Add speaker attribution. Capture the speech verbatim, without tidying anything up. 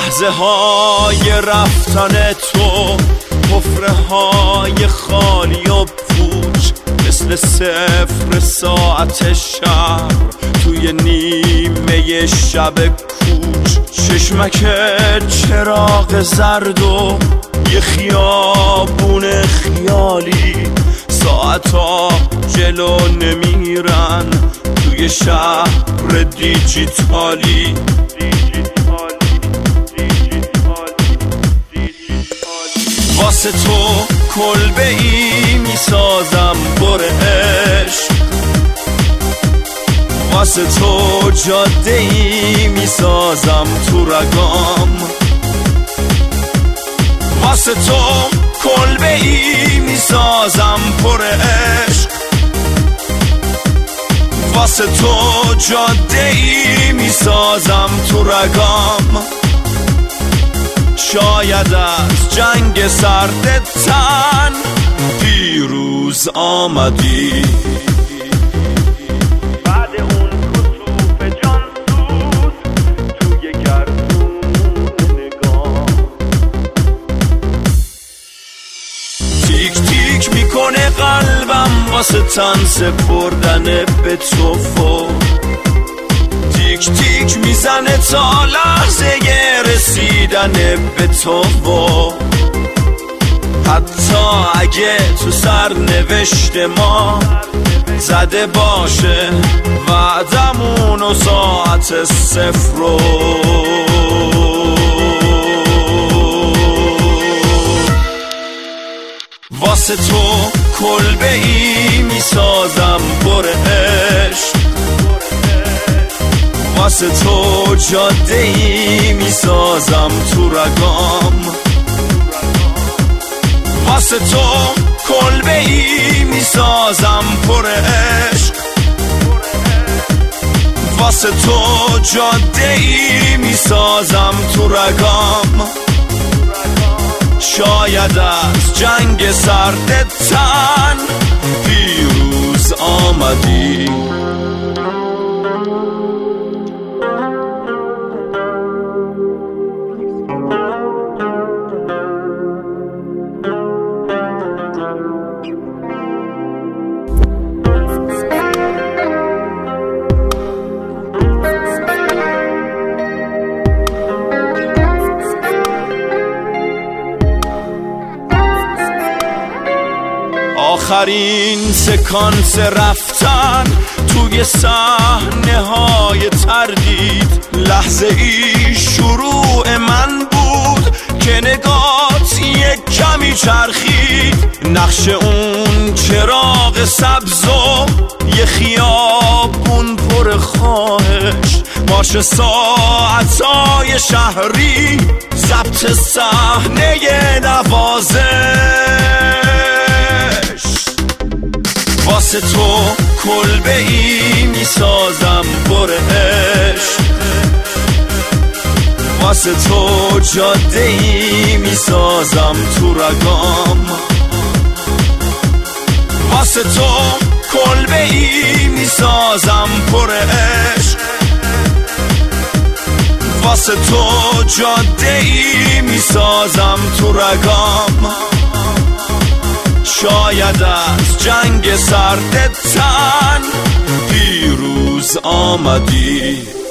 Speaker 1: لحظه های رفتن تو، حفره های خالی و پوچ، مثل صفر ساعت شهر توی نیمه شب کوچ. چشمک چراغ زرد و یه خیابون خیالی، ساعتا جلو نمیرن توی شهر دیجیتالی. واسه تو کلبه ای میسازم پر عشق، واسه تو جاده ای میسازم تو رگام، واسه تو کلبه ای میسازم پر عشق، واسه تو جاده ای میسازم تو رگام. شاید از جنگ سرد تن پیروز آمدی،
Speaker 2: بعد اون کسوف جانسوز توی گردون نگاه.
Speaker 1: تیک تیک میکنه قلبم واسه تن سپردن به تو، تیک تیک میزنه تا لحظه رسیدن به تو. حتی اگه تو سرنوشت ما زده باشه وعدمون و ساعت صفر رو، واسه تو کلبه ای میسازم پر عشق، واسه تو جاده ای میسازم تو رگام، واسه تو کلبه ای میسازم پر عشق، واسه تو جاده ای میسازم تو رگام. شاید از جنگ سرد تن پیروز آمدی. آخرین سکانس رفتن توی صحنه های تردید، لحظه ای شروع من بود که نگات یک کمی چرخید. نقش اون چراغ سبز و یه خیابون پر خواهش، مارش ساعتای شهری، ضبط صحنه نوازش. واسه تو کلبه ای میسازم پر عشق، واسه تو جاده ای میسازم تو رگام، واسه تو کلبه ای میسازم پر عشق، واسه تو جاده ای میسازم تو رگام. شاید از جنگ سرد تن پیروز آمدی.